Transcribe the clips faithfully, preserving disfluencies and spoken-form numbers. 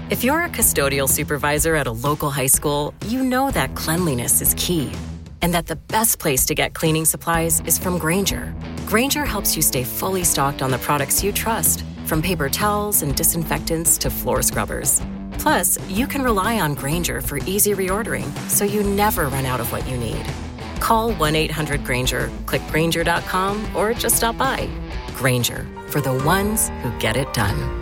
If you're a custodial supervisor at a local high school, you know that cleanliness is key, and that the best place to get cleaning supplies is from Grainger. Grainger helps you stay fully stocked on the products you trust, from paper towels and disinfectants to floor scrubbers. Plus, you can rely on Grainger for easy reordering, so you never run out of what you need. Call one eight hundred Grainger, click Grainger dot com, or just stop by. Grainger, for the ones who get it done.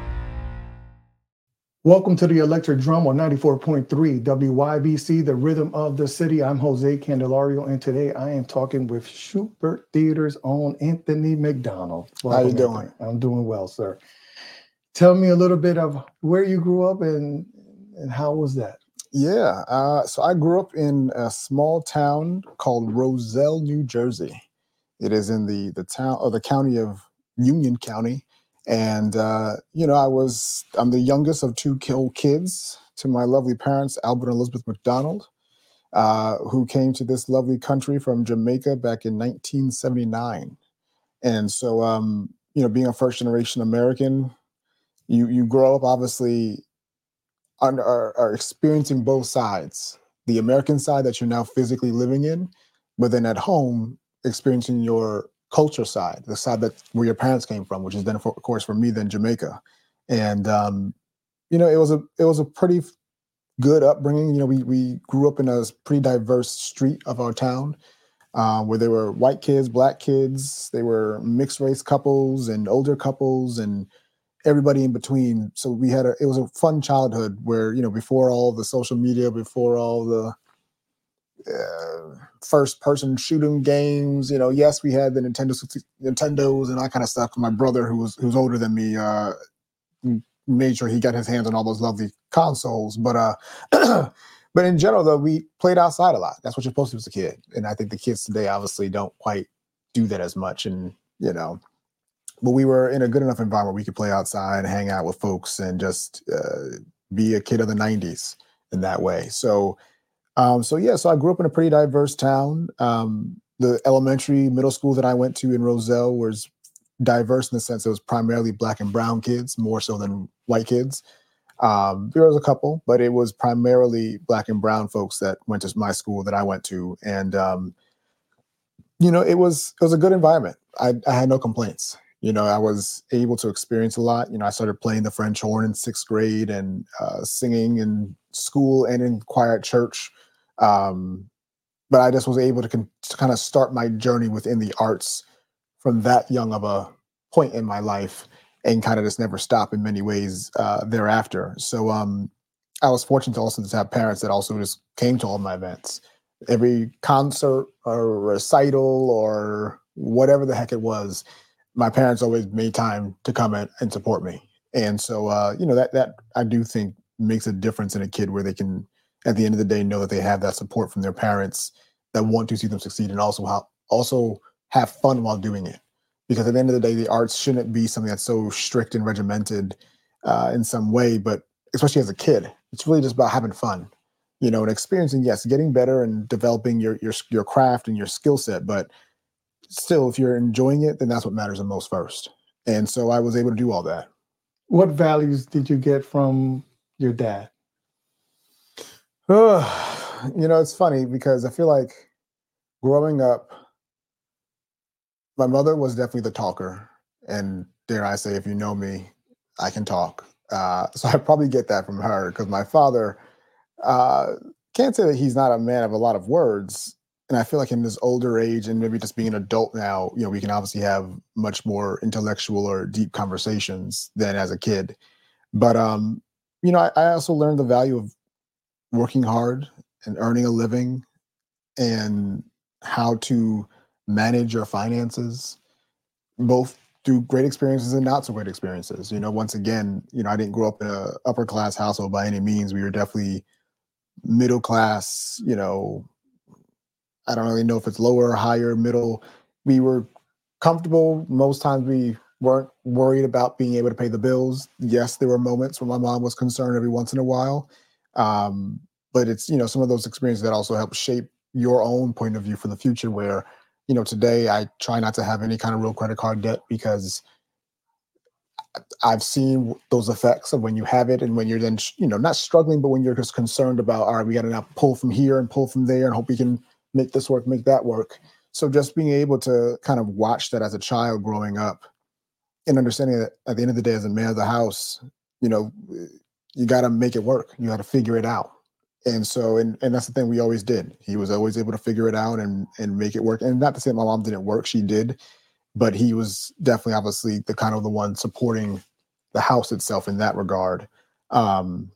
Welcome to the Electric Drum on ninety-four point three W Y B C, the rhythm of the city. I'm Jose Candelario, and today I am talking with Shubert Theater's own Anthony McDonald. Welcome, How you doing? Anthony. I'm doing well, sir. Tell me a little bit of where you grew up and and how was that? Yeah, uh, so I grew up in a small town called Roselle, New Jersey. It is in the the town or the county of Union County. And, uh, you know, I was, I'm the youngest of two kids to my lovely parents, Albert and Elizabeth McDonald, uh, who came to this lovely country from Jamaica back in nineteen seventy-nine. And so, um, you know, being a first generation American, you, you grow up obviously on, are, are experiencing both sides, the American side that you're now physically living in, but then at home experiencing your culture side, the side that where your parents came from, which is then, for, of course, for me, then Jamaica. And, um, you know, it was a it was a pretty good upbringing. You know, we we grew up in a pretty diverse street of our town uh, where there were white kids, black kids, they were mixed race couples and older couples and everybody in between. So we had a it was a fun childhood where, you know, before all the social media, before all the Uh, first person shooting games, you know, yes, we had the Nintendo Nintendos and that kind of stuff. My brother, who was who's older than me, uh, made sure he got his hands on all those lovely consoles. But uh, but in general, though, we played outside a lot. That's what you're supposed to do as a kid. And I think the kids today obviously don't quite do that as much. And you know, but we were in a good enough environment where we could play outside, hang out with folks, and just uh, be a kid of the nineties in that way. So. Um, so yeah, so I grew up in a pretty diverse town. Um, the elementary, middle school that I went to in Roselle was diverse in the sense it was primarily black and brown kids, more so than white kids. Um, there was a couple, but it was primarily black and brown folks that went to my school that I went to, and um, you know, it was it was a good environment. I, I had no complaints. You know, I was able to experience a lot. You know, I started playing the French horn in sixth grade and uh, singing in school and in choir at church. Um, but I just was able to, con- to kind of start my journey within the arts from that young of a point in my life and kind of just never stop in many ways uh, thereafter. So um, I was fortunate to also to have parents that also just came to all my events. Every concert or recital or whatever the heck it was, my parents always made time to come in and support me. And so, uh, you know, that that I do think makes a difference in a kid where they can, at the end of the day, know that they have that support from their parents that want to see them succeed and also how, also have fun while doing it. Because at the end of the day, the arts shouldn't be something that's so strict and regimented uh, in some way, but especially as a kid, it's really just about having fun, you know, and experiencing, yes, getting better and developing your your your craft and your skill set. But still, if you're enjoying it, then that's what matters the most first. And so I was able to do all that. What values did you get from your dad? You know, it's funny because I feel like growing up, my mother was definitely the talker. And dare I say, if you know me, I can talk. Uh, so I probably get that from her because my father, uh, can't say that he's not a man of a lot of words. And I feel like in this older age and maybe just being an adult now, you know, we can obviously have much more intellectual or deep conversations than as a kid. But, um, you know, I, I also learned the value of working hard and earning a living and how to manage your finances, both through great experiences and not so great experiences. You know, once again, you know, I didn't grow up in a upper class household by any means. We were definitely middle class, you know, I don't really know if it's lower or higher, middle. We were comfortable. Most times we weren't worried about being able to pay the bills. Yes, there were moments when my mom was concerned every once in a while. Um, but it's, you know, some of those experiences that also help shape your own point of view for the future where, you know, today I try not to have any kind of real credit card debt because I've seen those effects of when you have it and when you're then, you know, not struggling, but when you're just concerned about, all right, we got to now pull from here and pull from there and hope we can make this work, make that work. So just being able to kind of watch that as a child growing up and understanding that at the end of the day, as a man of the house, you know, you got to make it work. You got to figure it out. And so, and, and that's the thing we always did. He was always able to figure it out and, and make it work. And not to say my mom didn't work, she did, but he was definitely obviously the kind of the one supporting the house itself in that regard. Um,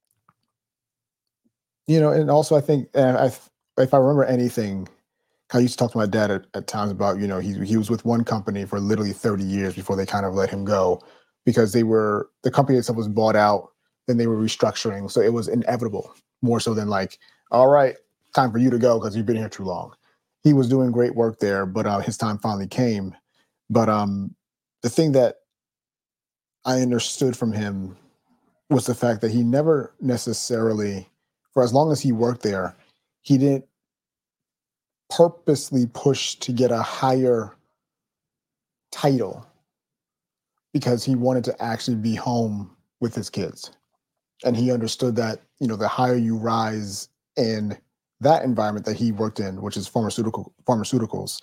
you know, and also I think, and I, if I remember anything, I used to talk to my dad at, at times about, you know, he he was with one company for literally thirty years before they kind of let him go because they were, the company itself was bought out, then they were restructuring. So it was inevitable, more so than like, all right, time for you to go because you've been here too long. He was doing great work there, but uh, his time finally came. But um, the thing that I understood from him was the fact that he never necessarily, for as long as he worked there, he didn't purposely push to get a higher title because he wanted to actually be home with his kids. And he understood that, you know, the higher you rise in that environment that he worked in, which is pharmaceutical pharmaceuticals,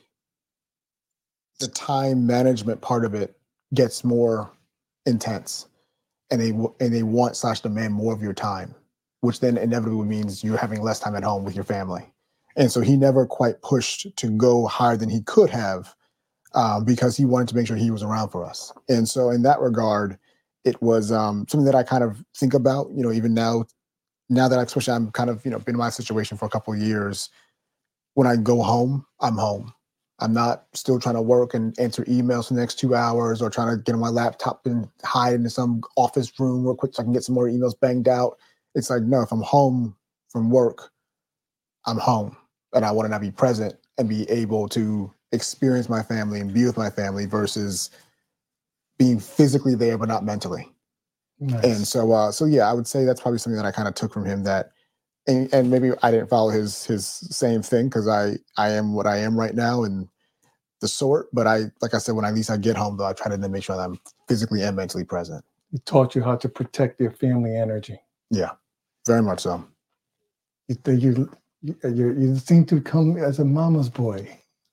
the time management part of it gets more intense, and they and they want slash demand more of your time, which then inevitably means you're having less time at home with your family. And so he never quite pushed to go higher than he could have um, because he wanted to make sure he was around for us. And so in that regard, it was um, something that I kind of think about, you know, even now, now that I, especially I'm kind of, you know, been in my situation for a couple of years, when I go home, I'm home. I'm not still trying to work and answer emails for the next two hours or trying to get on my laptop and hide into some office room real quick so I can get some more emails banged out. It's like, no, if I'm home from work, I'm home, and I want to now be present and be able to experience my family and be with my family versus being physically there, but not mentally. Nice. And so, uh, so yeah, I would say that's probably something that I kind of took from him that, and, and maybe I didn't follow his, his same thing because I, I am what I am right now and the sort, but I, like I said, when at least I get home though, I try to then make sure that I'm physically and mentally present. He taught you how to protect your family energy. Yeah, very much so. You, you, you, you seem to come as a mama's boy.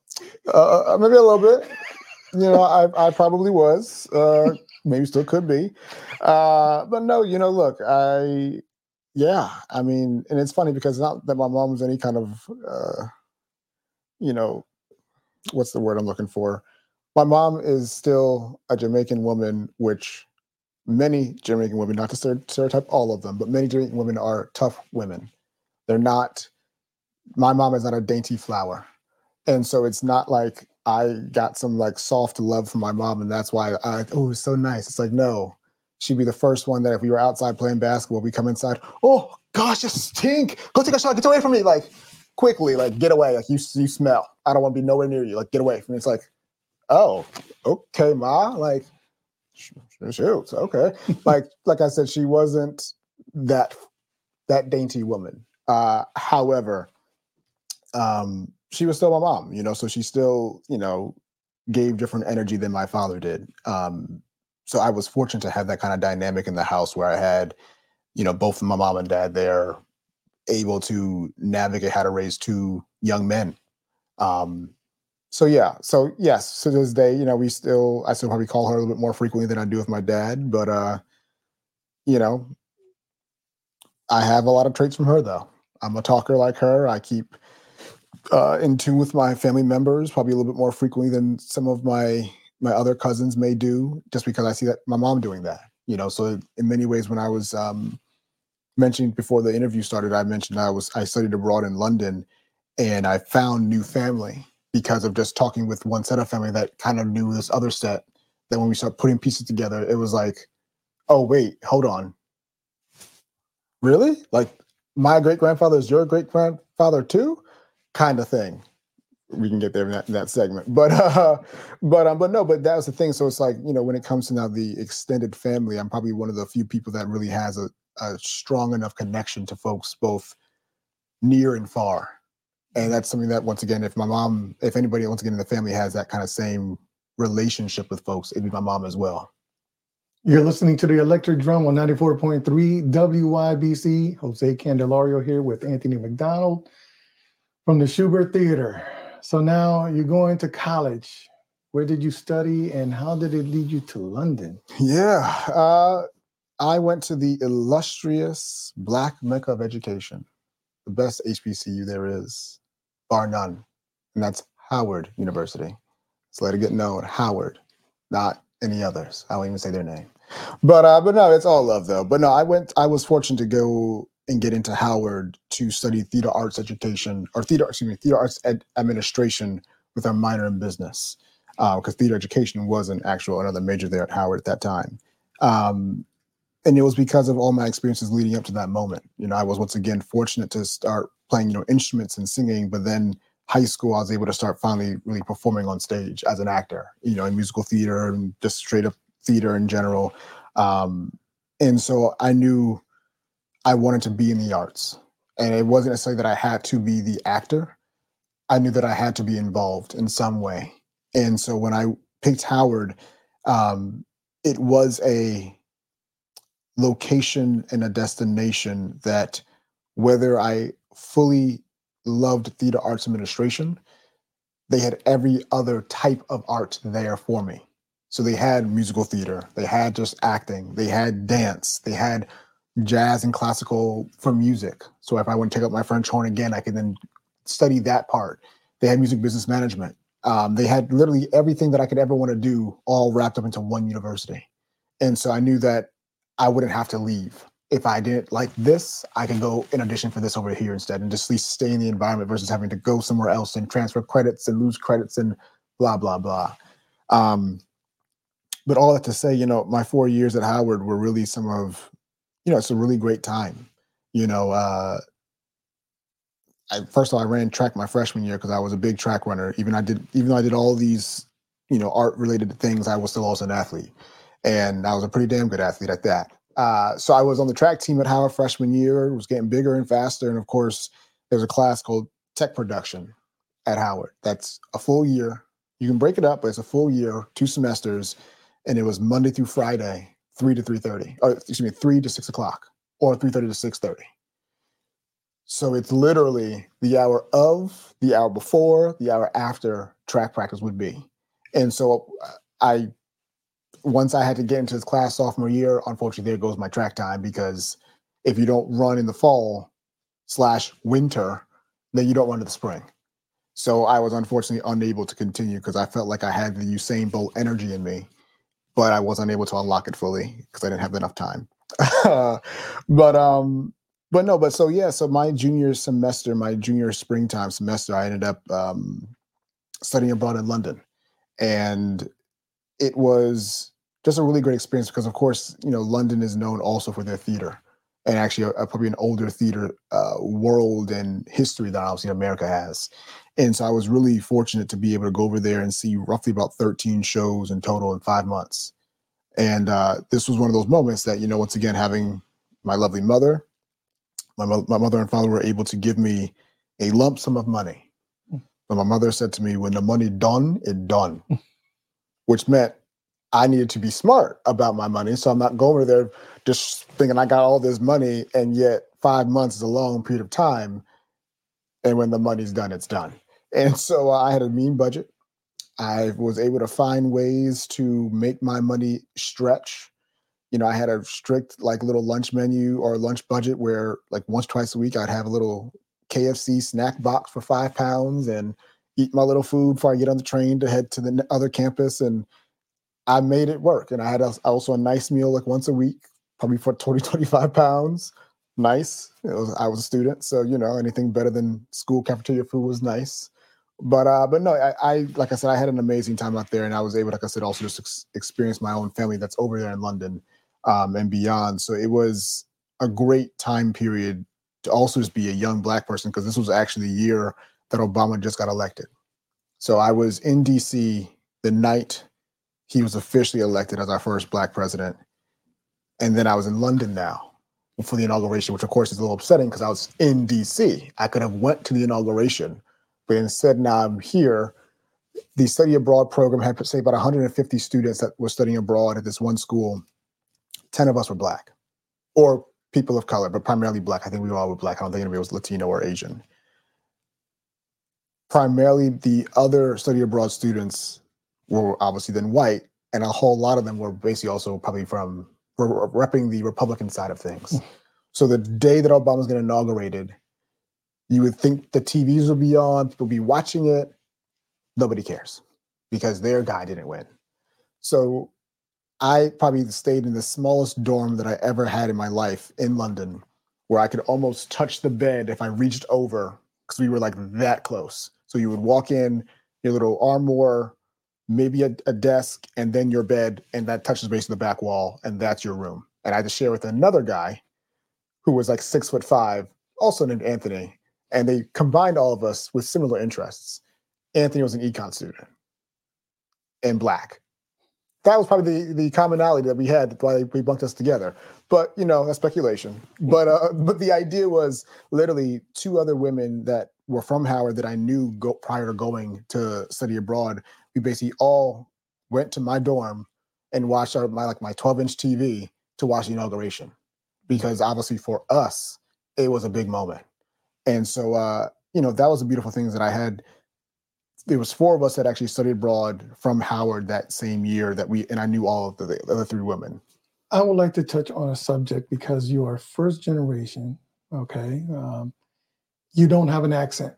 Uh, maybe a little bit. You know, I, I probably was. Uh, maybe still could be. Uh, but no, you know, look, I, yeah, I mean, and it's funny because not that my mom was any kind of, uh, you know, what's the word I'm looking for? My mom is still a Jamaican woman, which many Jamaican women, not to stereotype all of them, but many Jamaican women are tough women. They're not, my mom is not a dainty flower. And so it's not like I got some like soft love from my mom and that's why I, oh, it's so nice. It's like, no, she'd be the first one that if we were outside playing basketball, we come inside, oh gosh, you stink. Go take a shot, get away from me. Like quickly, like get away. Like you, you smell. I don't want to be nowhere near you. Like get away from me. It's like, oh, okay, ma. Like, shoot, okay. like, like I said, she wasn't that, that dainty woman. Uh, however, um, she was still my mom, you know, so she still, you know, gave different energy than my father did. Um, so I was fortunate to have that kind of dynamic in the house where I had, you know, both my mom and dad there able to navigate how to raise two young men. Um, so, yeah. So, yes, to this day, you know, we still, I still probably call her a little bit more frequently than I do with my dad. But, uh, you know, I have a lot of traits from her, though. I'm a talker like her. I keep uh, in tune with my family members, probably a little bit more frequently than some of my my other cousins may do, just because I see that my mom doing that. You know, so in many ways, when I was um, mentioning before the interview started, I mentioned I was I studied abroad in London, and I found new family because of just talking with one set of family that kind of knew this other set. Then when we start putting pieces together, it was like, oh wait, hold on, really? Like my great grandfather is your great grandfather too, kind of thing. We can get there in that, in that segment, but uh, but um, but no, but that was the thing. So it's like, you know, when it comes to now the extended family, I'm probably one of the few people that really has a, a strong enough connection to folks both near and far. And that's something that, once again, if my mom, if anybody once again in the family has that kind of same relationship with folks, it'd be my mom as well. You're listening to the Electric Drum on ninety-four point three W Y B C. Jose Candelario here with Anthony McDonald from the Schubert Theater. So now you're going to college. Where did you study and how did it lead you to London? Yeah, uh, I went to the illustrious Black Mecca of education, the best H B C U there is, bar none, and that's Howard University. So let it get known, Howard, not any others. I won't even say their name. But uh, but no, it's all love though. But no, I went. I was fortunate to go and get into Howard to study theater arts education, or theater, excuse me, theater arts ed- administration with a minor in business, because uh, theater education was an actual another major there at Howard at that time. Um, and it was because of all my experiences leading up to that moment. You know, I was once again fortunate to start playing, you know, instruments and singing, but then high school, I was able to start finally really performing on stage as an actor, you know, in musical theater and just straight up theater in general. Um, and so I knew I wanted to be in the arts. And it wasn't necessarily that I had to be the actor. I knew that I had to be involved in some way. And so when I picked Howard, um, it was a location and a destination that, whether I fully loved theater arts administration, they had every other type of art there for me. So they had musical theater, they had just acting, they had dance, they had jazz and classical for music. So if I want to take up my French horn again, I could then study that part. They had music business management. Um, they had literally everything that I could ever want to do all wrapped up into one university. And so I knew that I wouldn't have to leave. If I didn't like this, I can go in audition for this over here instead and just at least stay in the environment versus having to go somewhere else and transfer credits and lose credits and blah, blah, blah. Um, but all that to say, you know, my four years at Howard were really some of, you know, it's a really great time. You know, uh, I, first of all, I ran track my freshman year because I was a big track runner. Even I did, even though I did all these, you know, art related things, I was still also an athlete, and I was a pretty damn good athlete at that. Uh, so I was on the track team at Howard freshman year. It was getting bigger and faster, and of course, there's a class called Tech Production at Howard. That's a full year. You can break it up, but it's a full year, two semesters, and it was Monday through Friday, three to three thirty. Or excuse me, three to six o'clock, or three thirty to six thirty. So it's literally the hour of, the hour before, the hour after track practice would be. And so I, once I had to get into this class sophomore year, unfortunately, there goes my track time, because if you don't run in the fall slash winter, then you don't run in the spring. So I was unfortunately unable to continue because I felt like I had the Usain Bolt energy in me, but I wasn't able to unlock it fully because I didn't have enough time. but, um, But no, but so, yeah, so my junior semester, my junior springtime semester, I ended up um, studying abroad in London. And it was just a really great experience because, of course, you know, London is known also for their theater, and actually a, a, probably an older theater uh, world and history that obviously America has. And so I was really fortunate to be able to go over there and see roughly about thirteen shows in total in five months. And uh, this was one of those moments that, you know, once again, having my lovely mother, My, my mother and father were able to give me a lump sum of money. But my mother said to me, when the money done, it done, which meant I needed to be smart about my money. So I'm not going over there just thinking I got all this money, and yet five months is a long period of time. And when the money's done, it's done. And so uh, I had a mean budget. I was able to find ways to make my money stretch. You know, I had a strict like little lunch menu or lunch budget where like once, twice a week, I'd have a little K F C snack box for five pounds and eat my little food before I get on the train to head to the other campus. And I made it work. And I had a, also a nice meal like once a week, probably for twenty, twenty-five pounds. Nice. It was, I was a student. So, you know, anything better than school cafeteria food was nice. But uh, but no, I, I like I said, I had an amazing time out there, and I was able, like I said, also just ex- experience my own family that's over there in London um, and beyond. So it was a great time period to also just be a young Black person, because this was actually the year that Obama just got elected. So I was in D C the night he was officially elected as our first Black president, and then I was in London now for the inauguration, which of course is a little upsetting because I was in D C. I could have went to the inauguration, but instead now I'm here. The study abroad program had, say, about one hundred fifty students that were studying abroad at this one school. ten of us were Black, or people of color, but primarily Black. I think we all were Black. I don't think anybody was Latino or Asian. Primarily, the other study abroad students were obviously then white, and a whole lot of them were basically also probably from, were repping the Republican side of things. So the day that Obama was getting inaugurated, you would think the T Vs would be on, people would be watching it. Nobody cares because their guy didn't win. So I probably stayed in the smallest dorm that I ever had in my life in London, where I could almost touch the bed if I reached over, because we were like that close. So you would walk in, your little armoire, maybe a, a desk, and then your bed, and that touches basically the back wall, and that's your room. And I had to share with another guy who was like six foot five, also named Anthony, and they combined all of us with similar interests. Anthony was an econ student and Black. That was probably the, the commonality that we had why we bunked us together. But, you know, that's speculation. But uh, but the idea was literally two other women that were from Howard that I knew go, prior to going to study abroad. We basically all went to my dorm and watched our my like my twelve inch T V to watch the inauguration, because obviously for us it was a big moment. And so uh, you know, that was the beautiful things that I had. There was four of us that actually studied abroad from Howard that same year that we, and I knew all of the, the other three women. I would like to touch on a subject because you are first generation, okay? Um, you don't have an accent.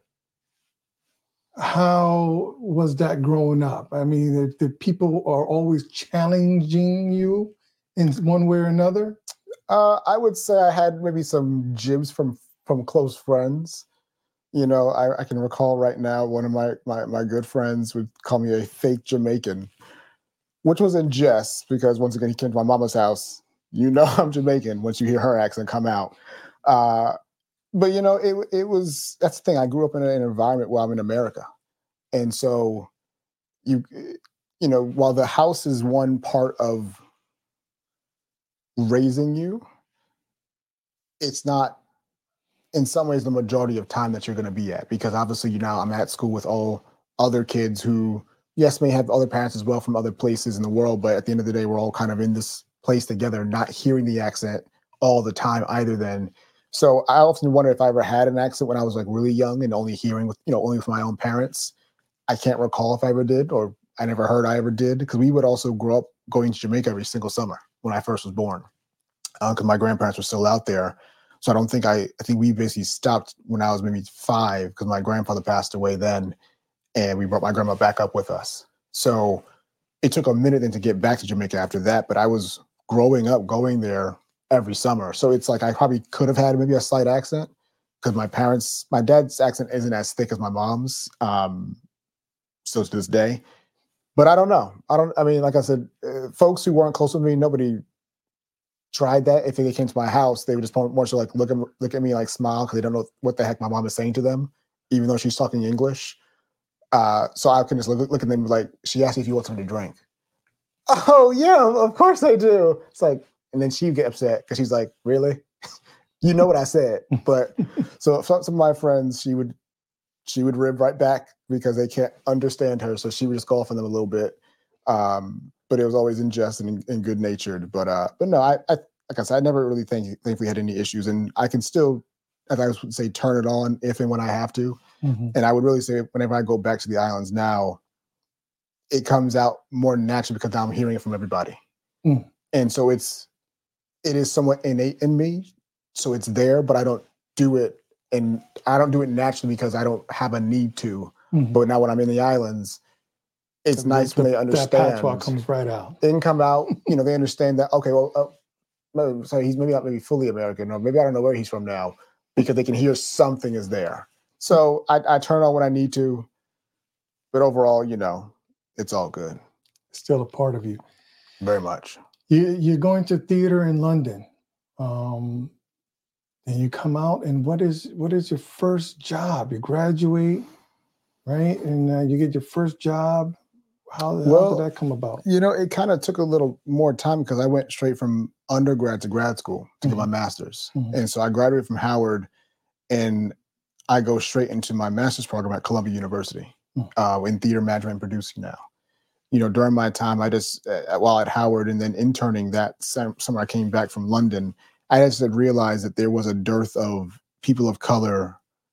How was that growing up? I mean, the, the people are always challenging you in one way or another? Uh, I would say I had maybe some jibs from, from close friends. You know, I, I can recall right now, one of my, my my good friends would call me a fake Jamaican, which was in jest because once again, he came to my mama's house. You know I'm Jamaican once you hear her accent come out. Uh, but, you know, it it was, that's the thing. I grew up in an environment where I'm in America. And so, you you know, while the house is one part of raising you, it's not, in some ways, the majority of time that you're going to be at, because obviously, you know, I'm at school with all other kids who, yes, may have other parents as well from other places in the world, but at the end of the day, we're all kind of in this place together, not hearing the accent all the time either then. So I often wonder if I ever had an accent when I was like really young and only hearing with, you know, only with my own parents. I can't recall if I ever did, or I never heard I ever did, because we would also grow up going to Jamaica every single summer when I first was born, because uh, my grandparents were still out there. So I don't think I, I think we basically stopped when I was maybe five, because my grandfather passed away then, and we brought my grandma back up with us. So it took a minute then to get back to Jamaica after that, but I was growing up going there every summer. So it's like I probably could have had maybe a slight accent, because my parents, my dad's accent isn't as thick as my mom's, um, still to this day. But I don't know. I don't, I mean, like I said, uh, folks who weren't close with me, nobody tried that. If they came to my house, they would just more so like look at look at me like smile, because they don't know what the heck my mom is saying to them, even though she's talking English. Uh, so I can just look, look at them like, she asked me if you want something to drink. Oh yeah, of course I do. It's like, and then she'd get upset because she's like, really? You know what I said. But so some, some of my friends, she would she would rib right back because they can't understand her. So she would just go off on them a little bit. Um, but it was always in jest and, and good natured. But uh, but no, I, I like I said, I never really think think we had any issues, and I can still, as I would say, turn it on if and when I have to. Mm-hmm. And I would really say whenever I go back to the islands now, it comes out more naturally because I'm hearing it from everybody, mm. and so it's it is somewhat innate in me. So it's there, but I don't do it, and I don't do it naturally because I don't have a need to. Mm-hmm. But now when I'm in the islands, it's the, nice the, when they understand. That patois comes right out. Then come out, you know, they understand that, okay, well, uh, so he's maybe not maybe fully American, or maybe I don't know where he's from now, because they can hear something is there. So I, I turn on when I need to, but overall, you know, it's all good. Still a part of you. Very much. You, you're going to theater in London. Um, and you come out, and what is what is your first job? You graduate, right? And uh, you get your first job. How, well, how did that come about? You know, it kind of took a little more time because I went straight from undergrad to grad school to mm-hmm. get my master's. Mm-hmm. And so I graduated from Howard, and I go straight into my master's program at Columbia University mm-hmm. uh, in theater management and producing now. you know, during my time, I just, uh, while at Howard and then interning that summer I came back from London, I just had realized that there was a dearth of people of color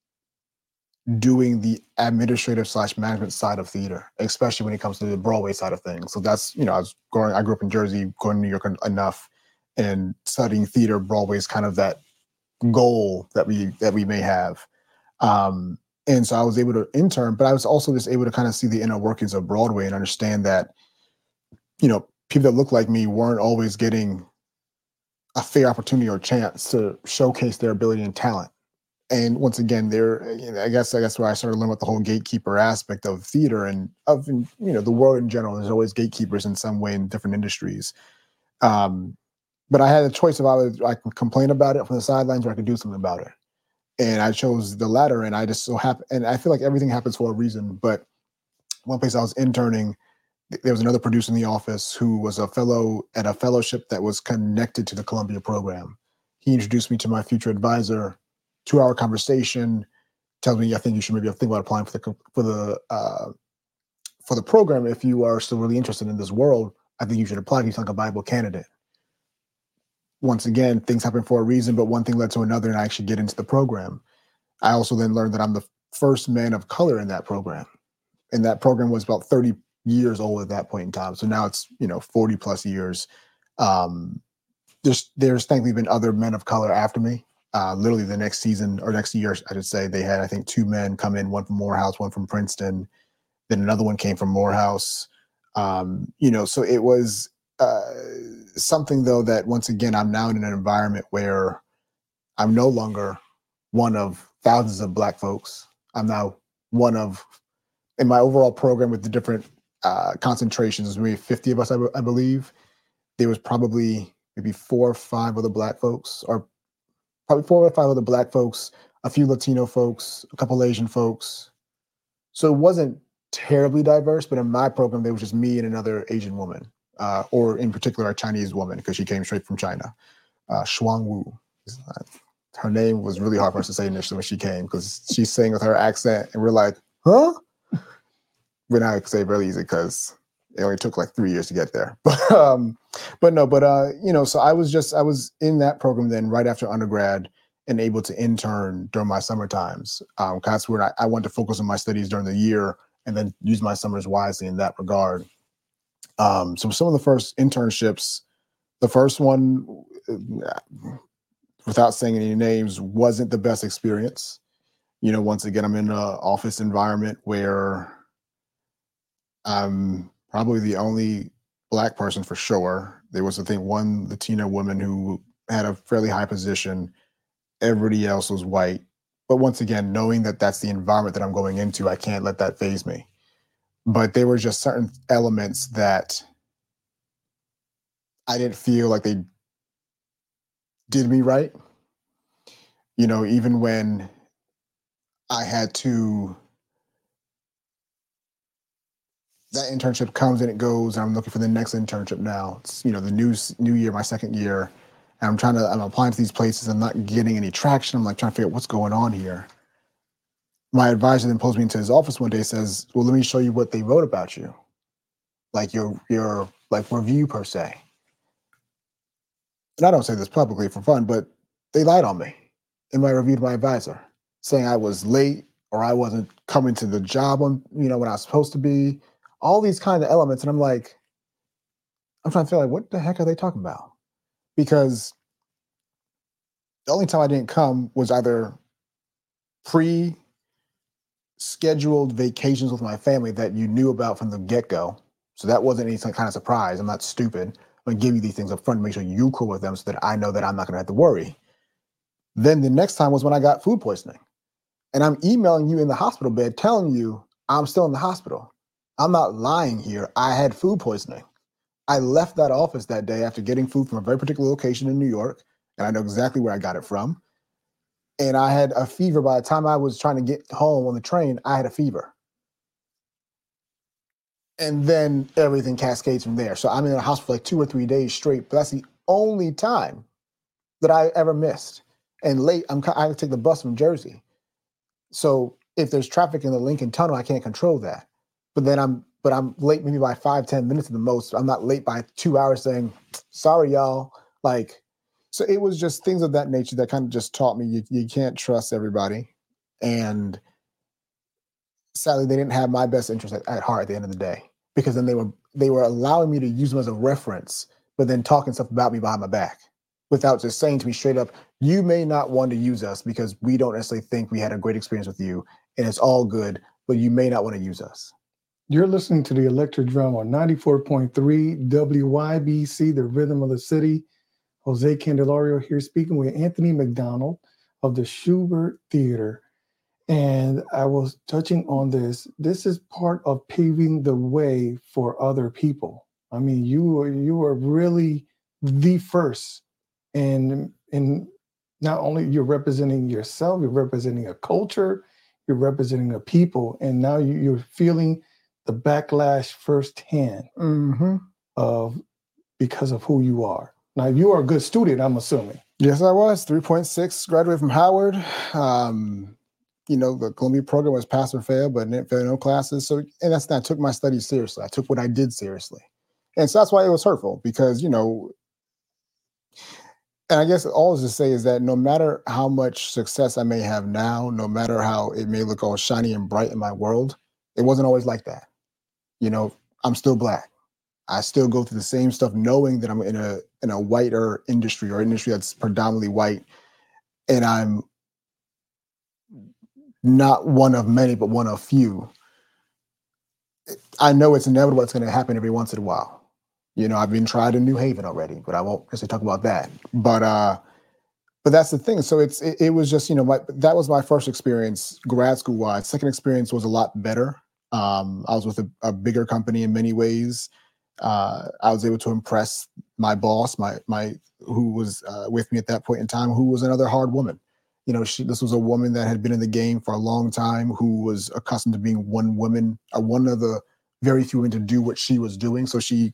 doing the administrative slash management side of theater, especially when it comes to the Broadway side of things. So that's, you know, I was growing, I grew up in Jersey, going to New York enough, and studying theater, Broadway is kind of that goal that we, that we may have. Um, and so I was able to intern, but I was also just able to kind of see the inner workings of Broadway and understand that, you know, people that look like me weren't always getting a fair opportunity or chance to showcase their ability and talent. And once again, there, you know, I guess, I guess where I started learning about the whole gatekeeper aspect of theater and of, you know, the world in general. There's always gatekeepers in some way in different industries. Um, but I had a choice of either I can complain about it from the sidelines or I could do something about it. And I chose the latter. And I just so happen, and I feel like everything happens for a reason. But one place I was interning, there was another producer in the office who was a fellow at a fellowship that was connected to the Columbia program. He introduced me to my future advisor. Two-hour conversation, tells me I think you should maybe think about applying for the for the uh, for the program if you are still really interested in this world. I think you should apply if you sound like a viable candidate. Once again, things happen for a reason, but one thing led to another, and I actually get into the program. I also then learned that I'm the first man of color in that program, and that program was about thirty years old at that point in time. So now it's, you know, forty plus years. Um, there's there's thankfully been other men of color after me. Uh, literally the next season or next year, I should say, they had, I think, two men come in, one from Morehouse, one from Princeton. Then another one came from Morehouse. Um, you know, so it was uh, something, though, that once again, I'm now in an environment where I'm no longer one of thousands of Black folks. I'm now one of, in my overall program with the different uh, concentrations, maybe fifty of us, I, I believe, there was probably maybe four or five other Black folks, or probably four or five other Black folks, a few Latino folks, a couple Asian folks. So it wasn't terribly diverse, but in my program, there was just me and another Asian woman, uh, or in particular, a Chinese woman, because she came straight from China, uh, Shuang Wu. Her name was really hard for us to say initially when she came, because she's saying with her accent, and we're like, huh? But now I can say it really easy because it only took like three years to get there. But um, but no, but uh, you know, so I was just I was in that program then right after undergrad and able to intern during my summer times. Um, that's where I, I wanted to focus on my studies during the year and then use my summers wisely in that regard. Um, so some of the first internships, the first one, without saying any names, wasn't the best experience. You know, once again, I'm in an office environment where I'm probably the only Black person for sure. There was, I think, one Latina woman who had a fairly high position. Everybody else was white. But once again, knowing that that's the environment that I'm going into, I can't let that faze me. But there were just certain elements that I didn't feel like they did me right. You know, even when I had to, that internship comes and it goes, and I'm looking for the next internship now. It's, you know, the new new year, my second year, and I'm trying to, I'm applying to these places. I'm not getting any traction. I'm like trying to figure out what's going on here. My advisor then pulls me into his office one day, says, well, let me show you what they wrote about you. Like your, your like review per se. And I don't say this publicly for fun, but they lied on me in my review to my advisor, saying I was late or I wasn't coming to the job on, you know, when I was supposed to be, all these kind of elements. And I'm like, I'm trying to feel like, what the heck are they talking about? Because the only time I didn't come was either pre-scheduled vacations with my family that you knew about from the get-go. So that wasn't any kind of surprise. I'm not stupid. I'm going to give you these things up front to make sure you're cool with them so that I know that I'm not going to have to worry. Then the next time was when I got food poisoning. And I'm emailing you in the hospital bed telling you I'm still in the hospital. I'm not lying here. I had food poisoning. I left that office that day after getting food from a very particular location in New York, and I know exactly where I got it from. And I had a fever. By the time I was trying to get home on the train, I had a fever. And then everything cascades from there. So I'm in the hospital for like two or three days straight, but that's the only time that I ever missed. And late, I'm, I take the bus from Jersey. So if there's traffic in the Lincoln Tunnel, I can't control that. But then I'm but I'm late maybe by five, ten minutes at the most. I'm not late by two hours saying, sorry, y'all. Like, so it was just things of that nature that kind of just taught me you, you can't trust everybody. And sadly, they didn't have my best interest at, at heart at the end of the day, because then they were they were allowing me to use them as a reference, but then talking stuff about me behind my back without just saying to me straight up, you may not want to use us because we don't necessarily think we had a great experience with you, and it's all good, but you may not want to use us. You're listening to the Electric Drum on ninety-four point three W Y B C, the rhythm of the city. Jose Candelario here speaking with Anthony McDonald of the Shubert Theater. And I was touching on this. This is part of paving the way for other people. I mean, you are, you are really the first. And, and not only you're representing yourself, you're representing a culture, you're representing a people, and now you, you're feeling the backlash firsthand Mm-hmm. of because of who you are. Now, you are a good student, I'm assuming. Yes, I was. three point six, graduated from Howard. Um, you know, the Columbia program was pass or fail, but didn't fail no classes. So, and that's I took my studies seriously. I took what I did seriously. And so that's why it was hurtful, because, you know, and I guess all to say is that no matter how much success I may have now, no matter how it may look all shiny and bright in my world, it wasn't always like that. You know, I'm still Black. I still go through the same stuff knowing that I'm in a in a whiter industry or industry that's predominantly white, and I'm not one of many, but one of few. I know it's inevitable it's going to happen every once in a while. You know, I've been tried in New Haven already, but I won't necessarily talk about that. But uh, but that's the thing. So it's it, it was just, you know, my, that was my first experience grad school wise. Second experience was a lot better. Um, I was with a, a bigger company in many ways. Uh, I was able to impress my boss, my my who was uh, with me at that point in time, who was another hard woman. You know, she, this was a woman that had been in the game for a long time, who was accustomed to being one woman, or one of the very few women to do what she was doing. So she,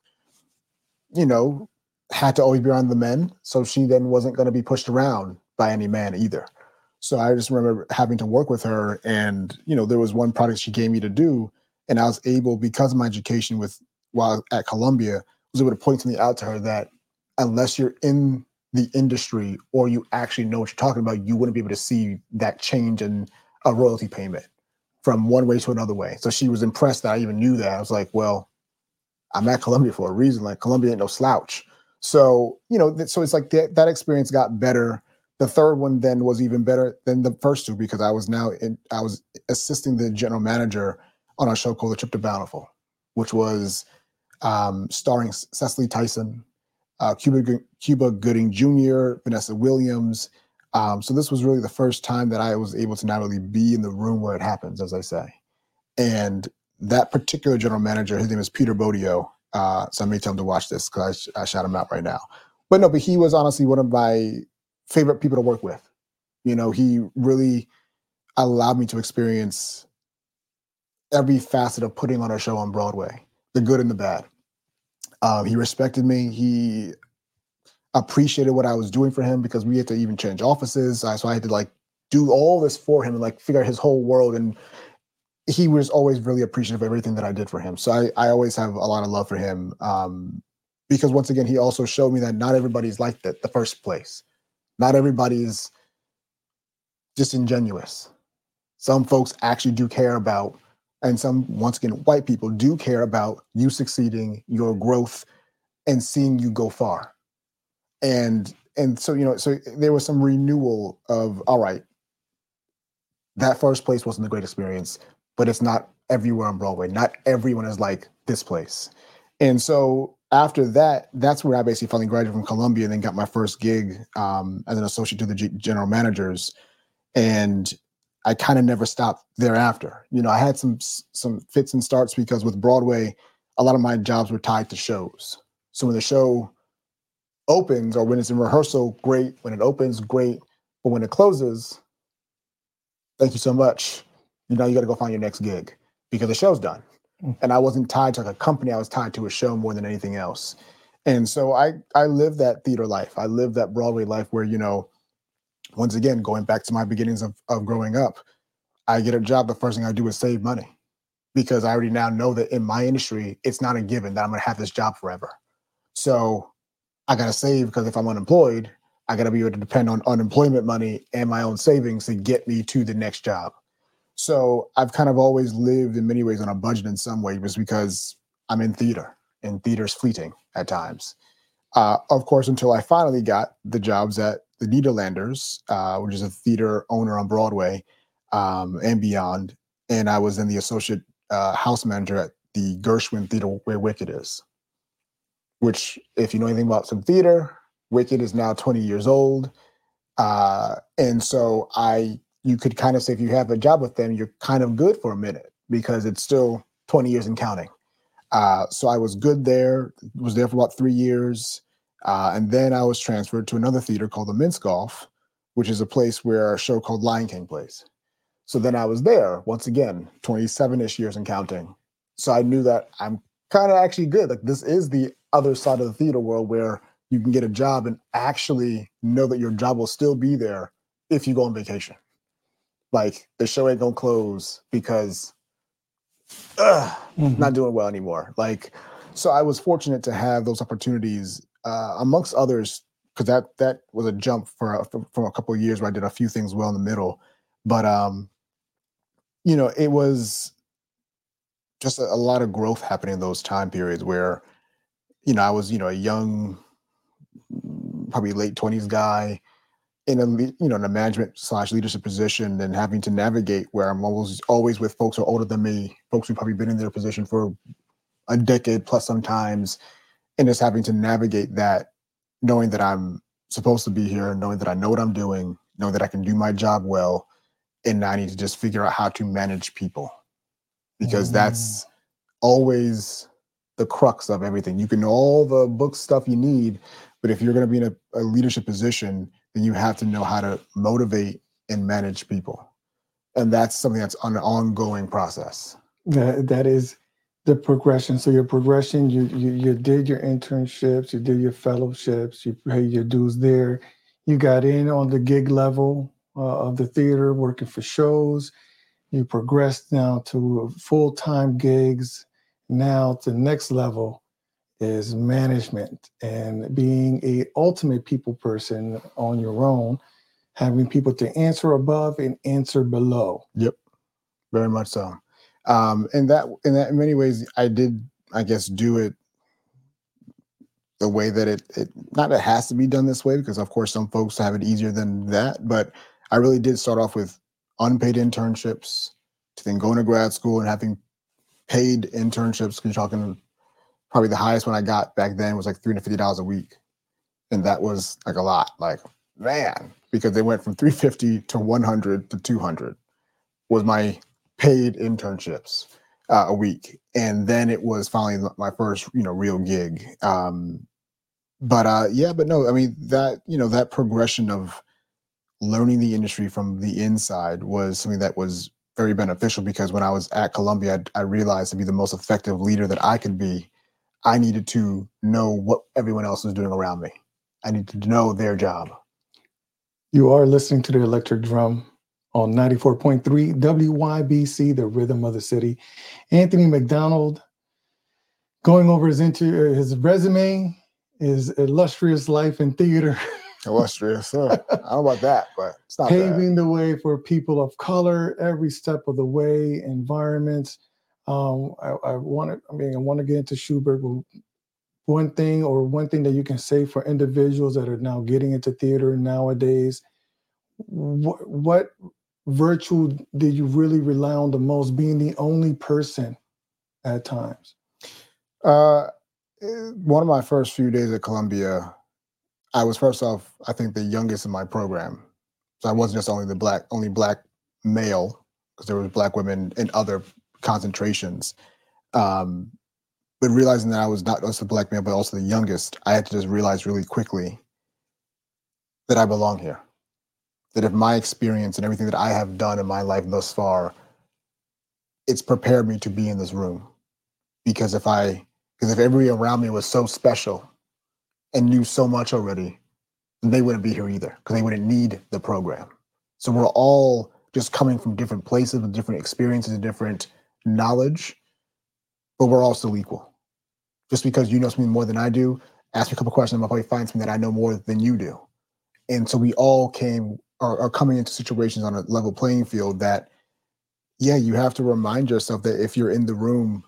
you know, had to always be around the men. So she then wasn't going to be pushed around by any man either. So I just remember having to work with her, and, you know, there was one project she gave me to do, and I was able, because of my education with while at Columbia, was able to point something out to her that unless you're in the industry or you actually know what you're talking about, you wouldn't be able to see that change in a royalty payment from one way to another way. So she was impressed that I even knew that. I was like, well, I'm at Columbia for a reason. Like, Columbia ain't no slouch. So, you know, th- so it's like that, that experience got better. The third one then was even better than the first two, because I was now in, I was assisting the general manager on a show called The Trip to Bountiful, which was um, starring Cecily Tyson, uh, Cuba, Cuba Gooding Junior, Vanessa Williams. Um, so this was really the first time that I was able to not only be in the room where it happens, as I say. And that particular general manager, his name is Peter Bodio. Uh, so I may tell him to watch this, because I, sh- I shout him out right now. But no, but he was honestly one of my favorite people to work with. You know, he really allowed me to experience every facet of putting on a show on Broadway, the good and the bad. Um, he respected me. He appreciated what I was doing for him, because we had to even change offices. I, so I had to like do all this for him and like figure out his whole world. And he was always really appreciative of everything that I did for him. So I, I always have a lot of love for him, um, because once again, he also showed me that not everybody's like that the first place. Not everybody's disingenuous. Some folks actually do care about, and some, once again, white people do care about you succeeding, your growth, and seeing you go far. And and so, you know, so there was some renewal of, all right, that first place wasn't a great experience, but it's not everywhere on Broadway. Not everyone is like this place. And so after that, that's where I basically finally graduated from Columbia and then got my first gig um, as an associate to the G- general managers. And I kind of never stopped thereafter. You know, I had some some fits and starts, because with Broadway, a lot of my jobs were tied to shows. So when the show opens, or when it's in rehearsal, great. When it opens, great. But when it closes, thank you so much. You know, you got to go find your next gig, because the show's done. Mm. And I wasn't tied to like a company. I was tied to a show more than anything else. And so I I lived that theater life. I lived that Broadway life where, you know, once again, going back to my beginnings of, of growing up, I get a job, the first thing I do is save money. because I already now know that in my industry, it's not a given that I'm going to have this job forever. So I got to save, because if I'm unemployed, I got to be able to depend on unemployment money and my own savings to get me to the next job. So I've kind of always lived in many ways on a budget in some way, just because I'm in theater, and theater's fleeting at times. Uh, of course, until I finally got the jobs at the Nederlanders, uh, which is a theater owner on Broadway um, and beyond. And I was then the associate uh, house manager at the Gershwin Theater where Wicked is, which, if you know anything about some theater, Wicked is now twenty years old. Uh, and so I, you could kind of say if you have a job with them, you're kind of good for a minute, because it's still twenty years and counting. Uh, so I was good there, was there for about three years. Uh, and then I was transferred to another theater called the Mintzgolf, which is a place where a show called Lion King plays. So then I was there, once again, twenty-seven-ish years and counting. So I knew that I'm kind of actually good. Like, this is the other side of the theater world where you can get a job and actually know that your job will still be there if you go on vacation. Like, the show ain't gonna close because ugh, mm-hmm. not doing well anymore. Like, so I was fortunate to have those opportunities, uh, amongst others, because that that was a jump for a, from a couple of years where I did a few things well in the middle. But um, you know, it was just a, a lot of growth happening in those time periods where, you know, I was, you know, a young, probably late twenties guy in a, you know, in a management slash leadership position, and having to navigate where I'm always always with folks who are older than me, folks who've probably been in their position for a decade plus sometimes, and just having to navigate that, knowing that I'm supposed to be here, knowing that I know what I'm doing, knowing that I can do my job well, and I need to just figure out how to manage people, because mm. that's always the crux of everything. You can know all the book stuff you need, but if you're going to be in a, a leadership position, then you have to know how to motivate and manage people. And that's something that's an ongoing process. That, that is the progression. So your progression, you, you you did your internships, you did your fellowships, you paid your dues there. You got in on the gig level uh, of the theater, working for shows. You progressed now to full-time gigs. Now to the next level is management and being a ultimate people person on your own, having people to answer above and answer below. Yep, very much so. Um, and that, in that, in many ways, I did, I guess, do it the way that it, it, not that it has to be done this way, because of course some folks have it easier than that, but I really did start off with unpaid internships, to then going to grad school and having paid internships. Because you're talking, probably the highest one I got back then was like three hundred fifty dollars a week. And that was like a lot, like, man, because they went from three hundred fifty to one hundred to two hundred was my paid internships uh, a week. And then it was finally my first, you know, real gig. Um, but uh, yeah, but no, I mean, that, you know, that progression of learning the industry from the inside was something that was very beneficial, because when I was at Columbia, I, I realized to be the most effective leader that I could be, I needed to know what everyone else was doing around me. I needed to know their job. You are listening to the Electric Drum on ninety-four point three W Y B C, the rhythm of the city. Anthony McDonald, going over his inter- his resume, his illustrious life in theater. Illustrious, huh? I don't know about that, but it's not paving bad. the way for people of color every step of the way, environments. Um, I, I want to, I mean, I want to get into Schubert. One thing, or one thing that you can say for individuals that are now getting into theater nowadays, what, what virtue did you really rely on the most, being the only person at times? Uh, one of my first few days at Columbia, I was first off, I think, the youngest in my program. So I wasn't just only the black, only black male, because there were black women in other concentrations. Um, but realizing that I was not just a black male, but also the youngest, I had to just realize really quickly that I belong here. That if my experience and everything that I have done in my life thus far, it's prepared me to be in this room. Because if I, because if everybody around me was so special and knew so much already, then they wouldn't be here either, because they wouldn't need the program. So we're all just coming from different places with different experiences and different knowledge, but we're all still equal. Just because you know something more than I do, ask me a couple questions, I'll probably find something that I know more than you do. And so we all came are, are coming into situations on a level playing field that, yeah, you have to remind yourself that if you're in the room,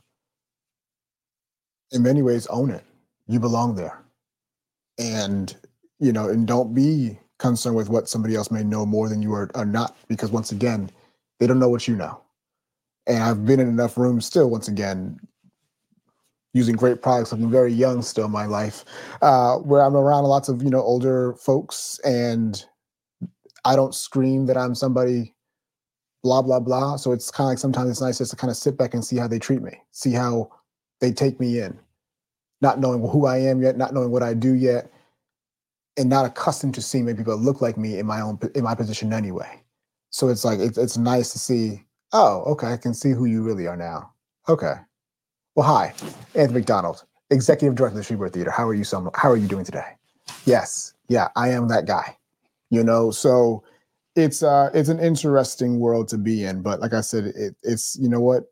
in many ways, own it. You belong there. And, you know, and don't be concerned with what somebody else may know more than you are, or not, because once again, they don't know what you know. And I've been in enough rooms still, once again, using great products. I'm very young still in my life, uh, where I'm around lots of, you know, older folks, and I don't scream that I'm somebody blah, blah, blah. So it's kind of like sometimes it's nice just to kind of sit back and see how they treat me, see how they take me in, not knowing who I am yet, not knowing what I do yet, and not accustomed to seeing many people that look like me in my own, in my position anyway. So it's like, it's, it's nice to see, oh, okay, I can see who you really are now. Okay. Well, hi, Anthony McDonald, Executive Director of the Shubert Theater. How are you, some, how are you doing today? Yes, yeah, I am that guy. You know, so it's uh, it's an interesting world to be in. But like I said, it, it's, you know what?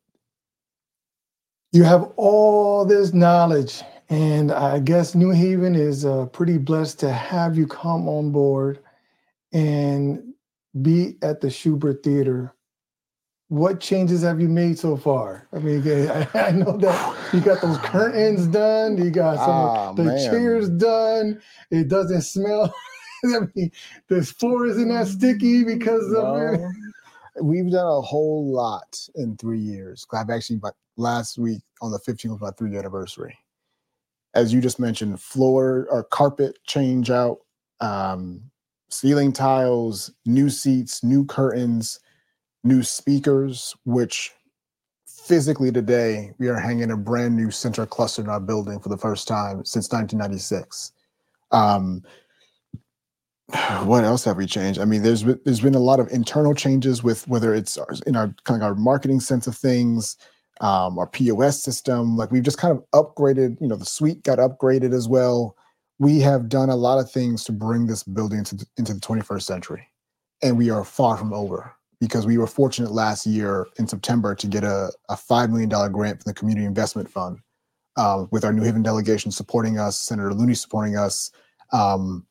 You have all this knowledge, and I guess New Haven is uh, pretty blessed to have you come on board and be at the Shubert Theater. What changes have you made so far? I mean, I, I know that you got those curtains done, you got some Ah, of the man. chairs done. It doesn't smell. I mean, the floor isn't that sticky because of it. No. We've done a whole lot in three years. I've actually, but last week on the fifteenth was my three-year anniversary. As you just mentioned, floor or carpet change out, um, ceiling tiles, new seats, new curtains, new speakers, which physically today we are hanging a brand new center cluster in our building for the first time since nineteen ninety-six. Um, what else have we changed? I mean, there's there's been a lot of internal changes with whether it's our, in our kind of our marketing sense of things, um, our P O S system. Like we've just kind of upgraded. You know, the suite got upgraded as well. We have done a lot of things to bring this building into the, into the twenty-first century, and we are far from over. Because we were fortunate last year in September to get a, a five million dollars grant from the Community Investment Fund, uh, with our New Haven delegation supporting us, Senator Looney supporting us. Um,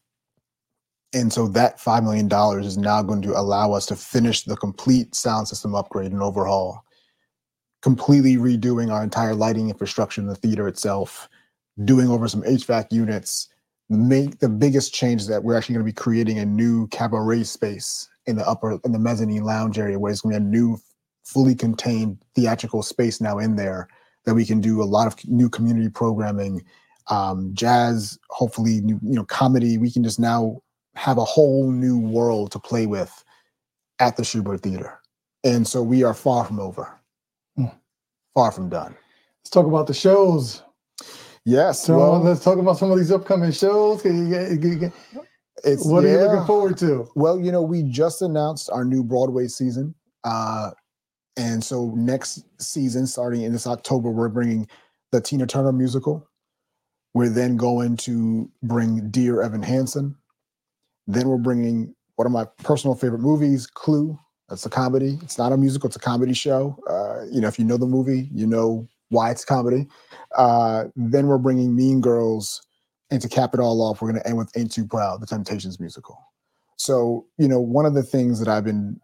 and so that five million dollars is now going to allow us to finish the complete sound system upgrade and overhaul, completely redoing our entire lighting infrastructure in the theater itself, doing over some H V A C units. Make the biggest change is that we're actually going to be creating a new cabaret space in the upper, in the mezzanine lounge area, where it's going to be a new, fully contained theatrical space now in there that we can do a lot of new community programming, um, jazz, hopefully, new, you know, comedy. We can just now have a whole new world to play with at the Shubert Theater. And so we are far from over, mm. far from done. Let's talk about the shows. Yes. So well, let's talk about some of these upcoming shows. Can you get, can you get, It's, what yeah. are you looking forward to? Well, you know, we just announced our new Broadway season. Uh, and so next season, starting in this October, we're bringing the Tina Turner musical. We're then going to bring Dear Evan Hansen. Then we're bringing one of my personal favorite movies, Clue. That's a comedy. It's not a musical, it's a comedy show. Uh, you know, if you know the movie, you know why it's comedy. Uh, then we're bringing Mean Girls. And to cap it all off, we're going to end with Ain't Too Proud, the Temptations musical. So, you know, one of the things that I've been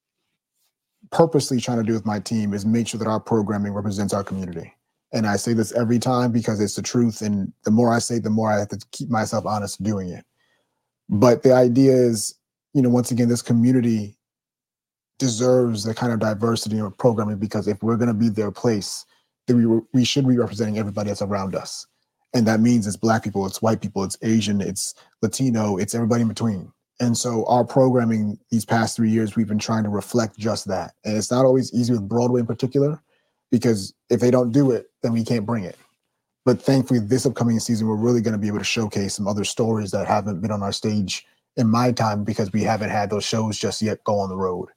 purposely trying to do with my team is make sure that our programming represents our community. And I say this every time because it's the truth. And the more I say, the more I have to keep myself honest doing it. But the idea is, you know, once again, this community deserves the kind of diversity of programming, because if we're going to be their place, then we, we should be representing everybody that's around us. And that means it's Black people, it's white people, it's Asian, it's Latino, it's everybody in between. And so our programming these past three years, we've been trying to reflect just that. And it's not always easy with Broadway in particular, because if they don't do it, then we can't bring it. But thankfully, this upcoming season, we're really going to be able to showcase some other stories that haven't been on our stage in my time, because we haven't had those shows just yet go on the road.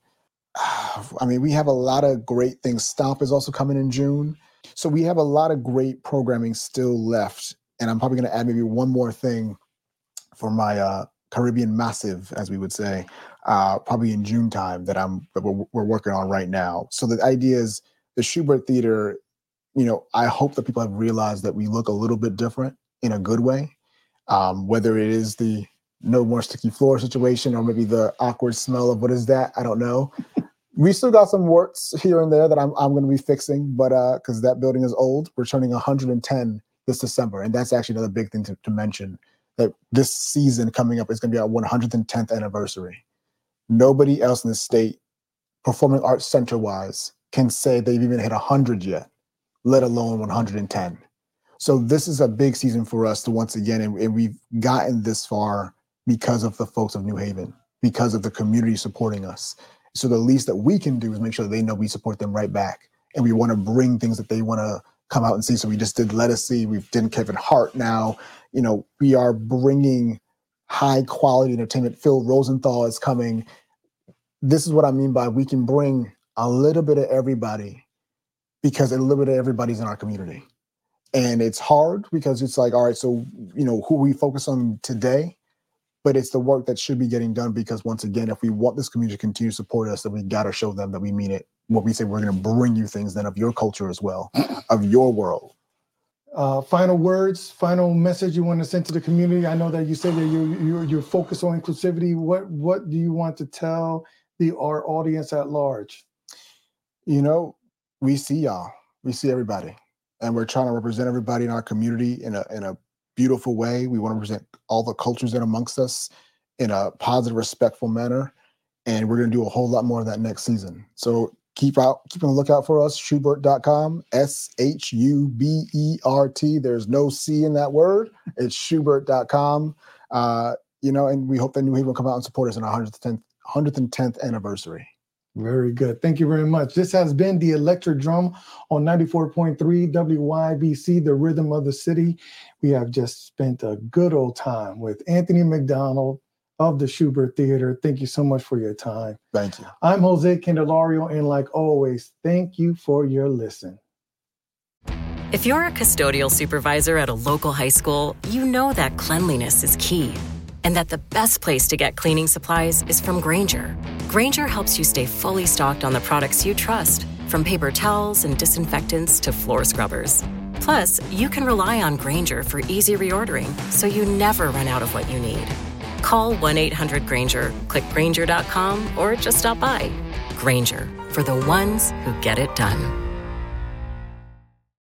I mean, we have a lot of great things. Stomp is also coming in June. So we have a lot of great programming still left. And I'm probably going to add maybe one more thing for my uh, Caribbean Massive, as we would say, uh, probably in June time that I'm that we're, we're working on right now. So the idea is the Shubert Theater, you know, I hope that people have realized that we look a little bit different in a good way. Um, whether it is the no more sticky floor situation or maybe the awkward smell of what is that, I don't know. We still got some warts here and there that I'm I'm going to be fixing, but uh, because that building is old, we're turning one hundred ten this December, and that's actually another big thing to, to mention. That this season coming up is going to be our one hundred tenth anniversary. Nobody else in the state, performing arts center-wise, can say they've even hit one hundred yet, let alone one hundred ten. So this is a big season for us to once again, and, and we've gotten this far because of the folks of New Haven, because of the community supporting us. So the least that we can do is make sure that they know we support them right back. And we want to bring things that they want to come out and see. So we just did Let Us See. We've done Kevin Hart now. You know, we are bringing high quality entertainment. Phil Rosenthal is coming. This is what I mean by we can bring a little bit of everybody because a little bit of everybody's in our community. And it's hard because it's like, all right, so, you know, who we focus on today, but it's the work that should be getting done because once again, if we want this community to continue to support us, then we got to show them that we mean it. What we say, we're going to bring you things then of your culture as well, of your world. Uh, final words, final message you want to send to the community. I know that you said that you, you're, you're focused on inclusivity. What, what do you want to tell the our audience at large? You know, we see y'all, we see everybody, and we're trying to represent everybody in our community in a, in a beautiful way. We want to represent all the cultures that are amongst us in a positive, respectful manner. And we're going to do a whole lot more of that next season. So keep out, keep on the lookout for us, Shubert dot com, S H U B E R T. There's no C in that word. It's Shubert dot com. Uh, you know, and we hope that New Haven will come out and support us in our one hundred tenth anniversary. Very good. Thank you very much. This has been the Electric Drum on ninety-four point three W Y B C, the rhythm of the city. We have just spent a good old time with Anthony McDonald of the Shubert Theater. Thank you so much for your time. Thank you. I'm Jose Candelario, and like always, thank you for your listen. If you're a custodial supervisor at a local high school, you know that cleanliness is key, and that the best place to get cleaning supplies is from Grainger. Grainger helps you stay fully stocked on the products you trust, from paper towels and disinfectants to floor scrubbers. Plus, you can rely on Grainger for easy reordering, so you never run out of what you need. Call one eight hundred Grainger, click Grainger dot com, or just stop by. Grainger, for the ones who get it done.